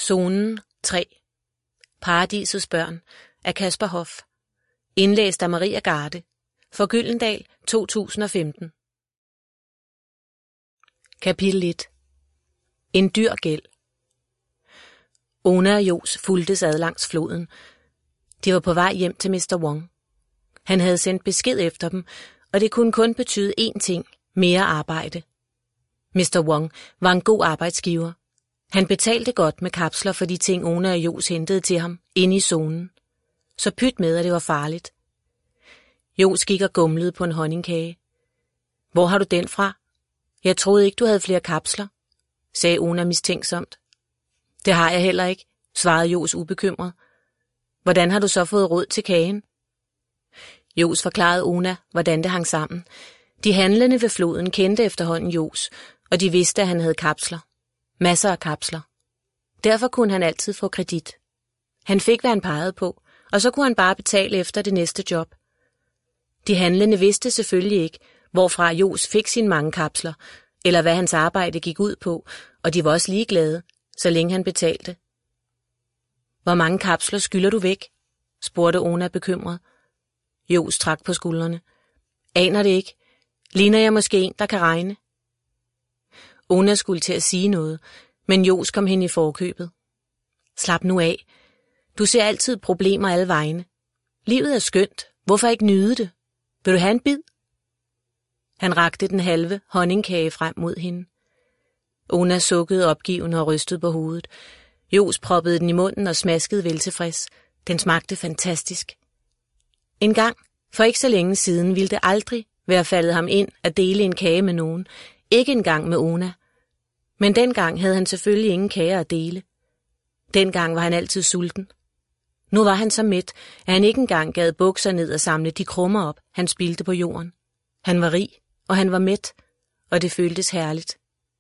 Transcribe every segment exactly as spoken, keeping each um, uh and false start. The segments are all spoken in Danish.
Zonen tre. Paradisets børn af Kasper Hoff. Indlæst af Maria Garde. For Gyldendal to tusind og femten. Kapitel et. En dyr gæld. Ona og Johs fulgtes ad langs floden. De var på vej hjem til mister Wong. Han havde sendt besked efter dem, og det kunne kun betyde én ting: mere arbejde. mister Wong var en god arbejdsgiver. Han betalte godt med kapsler for de ting, Ona og Johs hentede til ham inde i zonen. Så pyt med, at det var farligt. Johs gik og gumlede på en honningkage. Hvor har du den fra? Jeg troede ikke, du havde flere kapsler, sagde Ona mistænksomt. Det har jeg heller ikke, svarede Johs ubekymret. Hvordan har du så fået råd til kagen? Johs forklarede Ona, hvordan det hang sammen. De handlende ved floden kendte efterhånden Johs, og de vidste, at han havde kapsler. Masser af kapsler. Derfor kunne han altid få kredit. Han fik, hvad han pegede på, og så kunne han bare betale efter det næste job. De handlende vidste selvfølgelig ikke, hvorfra Johs fik sine mange kapsler, eller hvad hans arbejde gik ud på, og de var også ligeglade, så længe han betalte. Hvor mange kapsler skylder du væk? Spurgte Ona bekymret. Johs trak på skuldrene. Aner det ikke. Ligner jeg måske en, der kan regne? Ona skulle til at sige noget, men Johs kom hen i forkøbet. Slap nu af. Du ser altid problemer alle vegne. Livet er skønt. Hvorfor ikke nyde det? Vil du have en bid? Han rakte den halve honningkage frem mod hende. Ona sukkede opgivende og rystede på hovedet. Johs proppede den i munden og smaskede veltilfreds. Den smagte fantastisk. En gang, for ikke så længe siden, ville det aldrig være faldet ham ind at dele en kage med nogen. Ikke engang med Ona. Men dengang havde han selvfølgelig ingen kager at dele. Dengang var han altid sulten. Nu var han så mæt, at han ikke engang gad bukser ned og samle de krummer op, han spildte på jorden. Han var rig, og han var mæt, og det føltes herligt.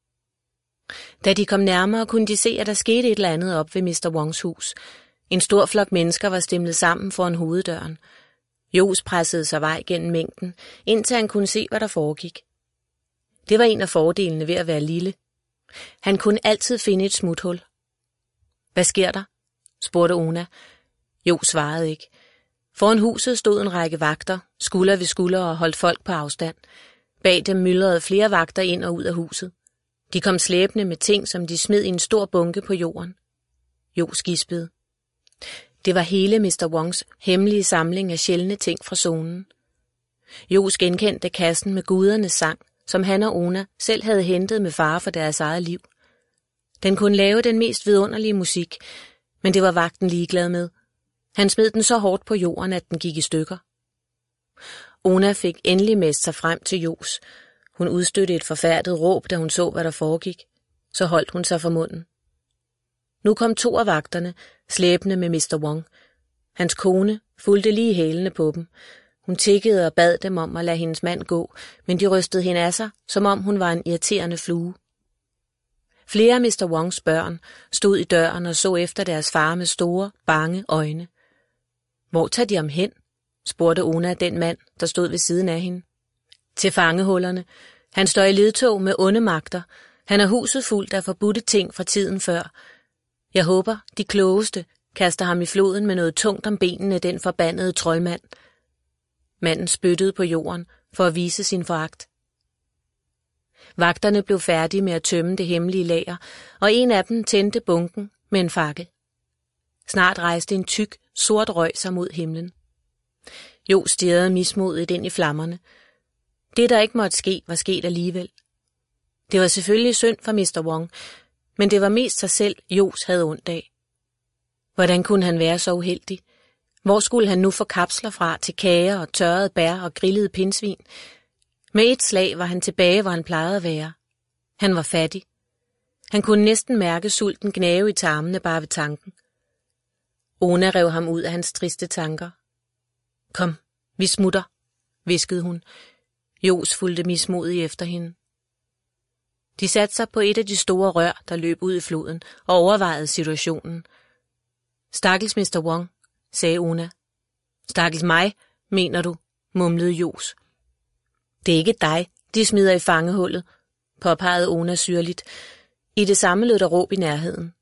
Da de kom nærmere, kunne de se, at der skete et eller andet op ved mister Wongs hus. En stor flok mennesker var stimlet sammen foran hoveddøren. Johs pressede sig vej gennem mængden, indtil han kunne se, hvad der foregik. Det var en af fordelene ved at være lille. Han kunne altid finde et smuthul. Hvad sker der? Spurgte Ona. Johs svarede ikke. Foran huset stod en række vagter, skulder ved skulder og holdt folk på afstand. Bag dem myldrede flere vagter ind og ud af huset. De kom slæbende med ting, som de smed i en stor bunke på jorden. Johs gispede. Det var hele mister Wongs hemmelige samling af sjældne ting fra zonen. Johs genkendte kassen med gudernes sang, som han og Ona selv havde hentet med fare for deres eget liv. Den kunne lave den mest vidunderlige musik, men det var vagten ligeglad med. Han smed den så hårdt på jorden, at den gik i stykker. Ona fik endelig mest sig frem til Johs. Hun udstødte et forfærdet råb, da hun så, hvad der foregik. Så holdt hun sig for munden. Nu kom to af vagterne, slæbende med mister Wong. Hans kone fulgte lige hælene på dem. Hun tikkede og bad dem om at lade hendes mand gå, men de rystede hende af sig, som om hun var en irriterende flue. Flere af mister Wongs børn stod i døren og så efter deres far med store, bange øjne. Hvor tager de ham hen? Spurgte Ona den mand, der stod ved siden af hende. Til fangehullerne. Han står i ledtog med onde magter. Han er huset fuldt af forbudte ting fra tiden før. Jeg håber, de klogeste kaster ham i floden med noget tungt om benene, den forbandede troldmand. Manden spyttede på jorden for at vise sin foragt. Vagterne blev færdige med at tømme det hemmelige lager, og en af dem tændte bunken med en fakkel. Snart rejste en tyk, sort røg sig mod himlen. Jo stirrede mismodigt ind i flammerne. Det, der ikke måtte ske, var sket alligevel. Det var selvfølgelig synd for mister Wong, men det var mest sig selv, Johs havde ondt af. Hvordan kunne han være så uheldig? Hvor skulle han nu få kapsler fra til kager og tørrede bær og grillede pindsvin? Med et slag var han tilbage, hvor han plejede at være. Han var fattig. Han kunne næsten mærke sulten gnave i tarmene bare ved tanken. Ona rev ham ud af hans triste tanker. Kom, vi smutter, hviskede hun. Johs fulgte mismodig efter hende. De satte sig på et af de store rør, der løb ud i floden, og overvejede situationen. Stakkels mister Wong, sagde Ona. Stakkels mig, mener du, mumlede Johs. Det er ikke dig, de smider i fangehullet, påpegede Ona syrligt. I det samme lød der råb i nærheden.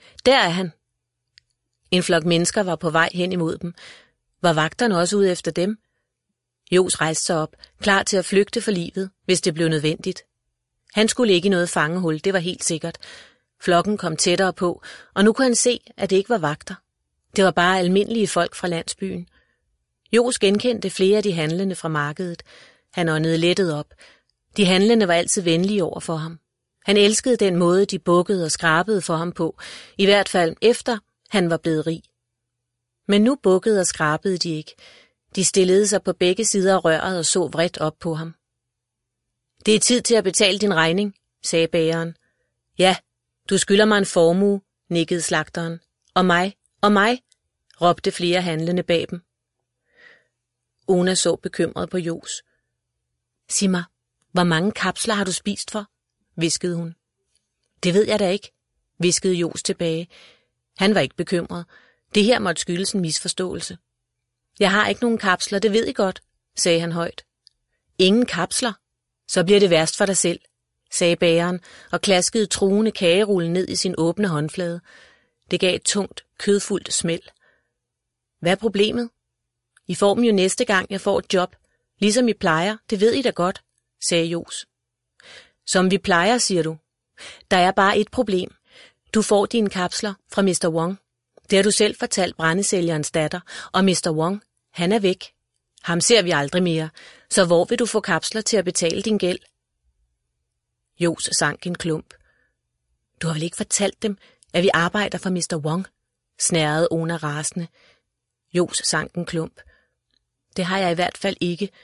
Der er han. En flok mennesker var på vej hen imod dem. Var vagterne også ude efter dem? Jos rejste sig op, klar til at flygte for livet, hvis det blev nødvendigt. Han skulle ikke i noget fangehul, det var helt sikkert. Flokken kom tættere på, og nu kunne han se, at det ikke var vagter. Det var bare almindelige folk fra landsbyen. Jos genkendte flere af de handlende fra markedet. Han åndede lettet op. De handlende var altid venlige over for ham. Han elskede den måde, de bukkede og skrabede for ham på, i hvert fald efter han var blevet rig. Men nu bukkede og skrabede de ikke. De stillede sig på begge sider af røret og så vredt op på ham. Det er tid til at betale din regning, sagde bageren. Ja, du skylder mig en formue, nikkede slagteren. Og mig, og mig, råbte flere handlende bag dem. Ona så bekymret på Jos. Sig mig, hvor mange kapsler har du spist for? Hviskede hun. Det ved jeg da ikke, hviskede Jos tilbage. Han var ikke bekymret. Det her måtte skyldes en misforståelse. Jeg har ikke nogen kapsler, det ved I godt, sagde han højt. Ingen kapsler? Så bliver det værst for dig selv, sagde bageren og klaskede truende kagerullen ned i sin åbne håndflade. Det gav et tungt, kødfuldt smæld. Hvad er problemet? I får dem jo næste gang, jeg får et job. Ligesom I plejer, det ved I da godt, sagde Jos. Som vi plejer, siger du. Der er bare et problem. Du får dine kapsler fra mister Wong. Det har du selv fortalt brændesælgerens datter, og mister Wong, han er væk. Ham ser vi aldrig mere, så hvor vil du få kapsler til at betale din gæld? Jos sank en klump. Du har vel ikke fortalt dem, at vi arbejder for mister Wong? Snærrede Ona rasende. Jos sank en klump. Det har jeg i hvert fald ikke,